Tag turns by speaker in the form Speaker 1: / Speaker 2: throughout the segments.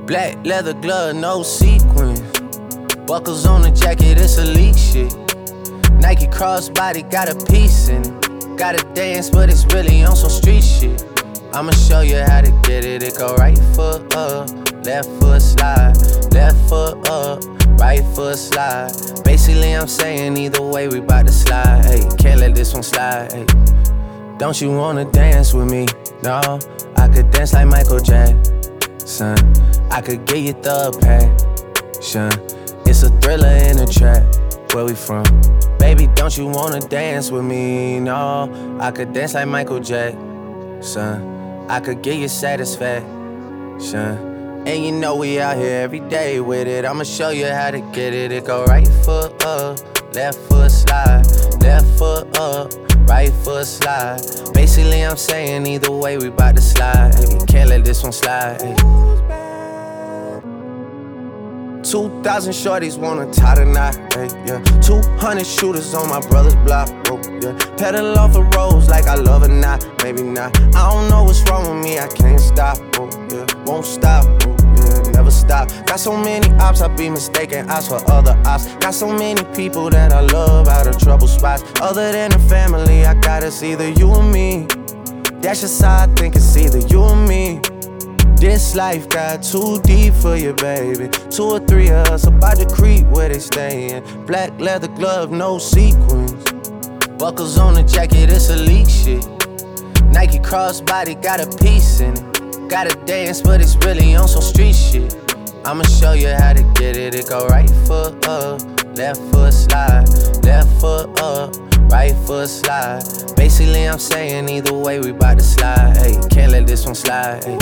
Speaker 1: Black leather glove, no sequins. Buckles on the jacket, it's elite shit. Nike crossbody, got a piece in it. Gotta dance, but it's really on some street shit. I'ma show you how to get it. It go right foot up, left foot slide. Left foot up, right foot slide. Basically, I'm saying either way, we bout to slide. Hey, can't let this one slide. Hey. Don't you wanna dance with me? No, I could dance like Michael Jackson. I could get you the passion. It's a thriller in a trap. Where we from? Baby, don't you wanna dance with me? No, I could dance like Michael Jackson. I could get you satisfaction. And you know we out here every day with it. I'ma show you how to get it. It go right foot up, left foot slide. Left foot up, right foot slide. Basically, I'm saying either way, we bout to slide. Hey, can't let this one slide. Hey. 2,000 shorties wanna tie the knot, hey, yeah. 200 shooters on my brother's block, bro, yeah. Pedal off the roads like I love it, not, maybe not. I don't know what's wrong with me, I can't stop, bro, yeah. Won't stop, bro, yeah, never stop. Got so many ops, I be mistaken ops for other ops. Got so many people that I love out of trouble spots. Other than the family, I got it's either you or me. That's just how I think it's either you or me. This life got too deep for you, baby. 2 or 3 of us about to creep where they stayin'. Black leather glove, no sequins. Buckles on the jacket, it's elite shit. Nike crossbody, got a piece in it. Gotta dance, but it's really on some street shit. I'ma show you how to get it. It go right foot up, left foot slide. Left foot up, right foot slide. Basically, I'm saying either way, we bout to slide. Hey, can't let this one slide. Hey.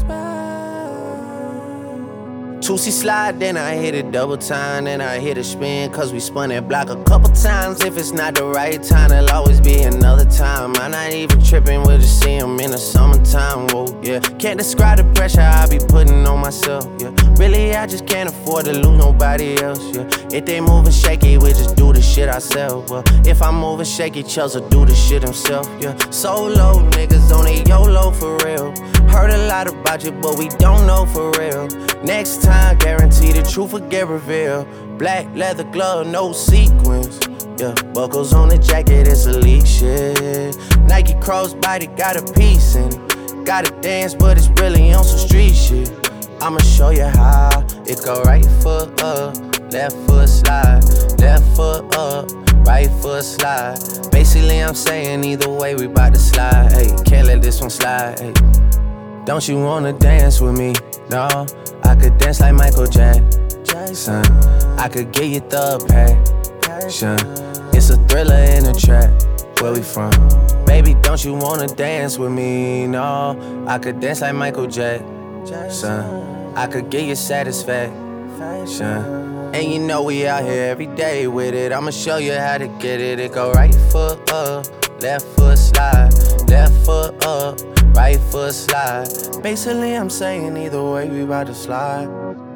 Speaker 1: 2C slide, then I hit it double time. Then I hit a spin, cause we spun that block a couple times. If it's not the right time, there'll always be another time. I'm not even tripping, we'll just see him in the summertime, whoa, yeah. Can't describe the pressure I be putting on myself, yeah. Really, I just can't afford to lose nobody else, yeah. If they moving shaky, we just do the shit ourselves, well. If I'm moving shaky, Chelsea do the shit himself, yeah. Solo niggas on a YOLO for real. Heard a lot about you, but we don't know for real. Next time, guarantee the truth will get revealed. Black leather glove, no sequins. Yeah, buckles on the jacket, it's elite shit. Nike crossbody, got a piece in it. Gotta dance, but it's really on some street shit. I'ma show you how. It go right foot up, left foot slide. Left foot up, right foot slide. Basically, I'm saying either way, we bout to slide. Hey, can't let this one slide. Hey. Don't you wanna dance with me? No, I could dance like Michael Jackson. I could get you the passion. It's a thriller in a trap. Where we from? Baby, don't you wanna dance with me? No, I could dance like Michael Jackson. I could get you satisfaction. And you know we out here every day with it. I'ma show you how to get it. It go right foot up, left foot slide. Left foot up, right foot slide. Basically, I'm saying either way, we bout to slide.